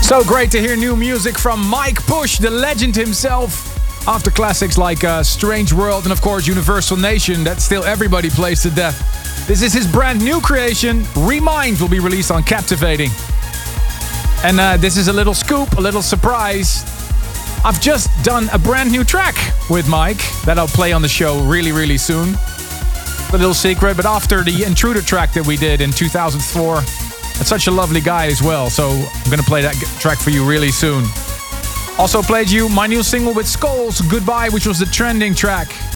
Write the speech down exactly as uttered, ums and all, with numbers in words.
So great to hear new music from Mike Push, the legend himself. After classics like uh, Strange World and of course Universal Nation that still everybody plays to death. This is his brand new creation. Remind will be released on Captivating. And uh, this is a little scoop, a little surprise. I've just done a brand new track with Mike that I'll play on the show really, really soon. A little secret, but after the Intruder track that we did in two thousand four, that's such a lovely guy as well, so I'm gonna play that track for you really soon. Also played you my new single with Skulls, Goodbye, which was the trending track.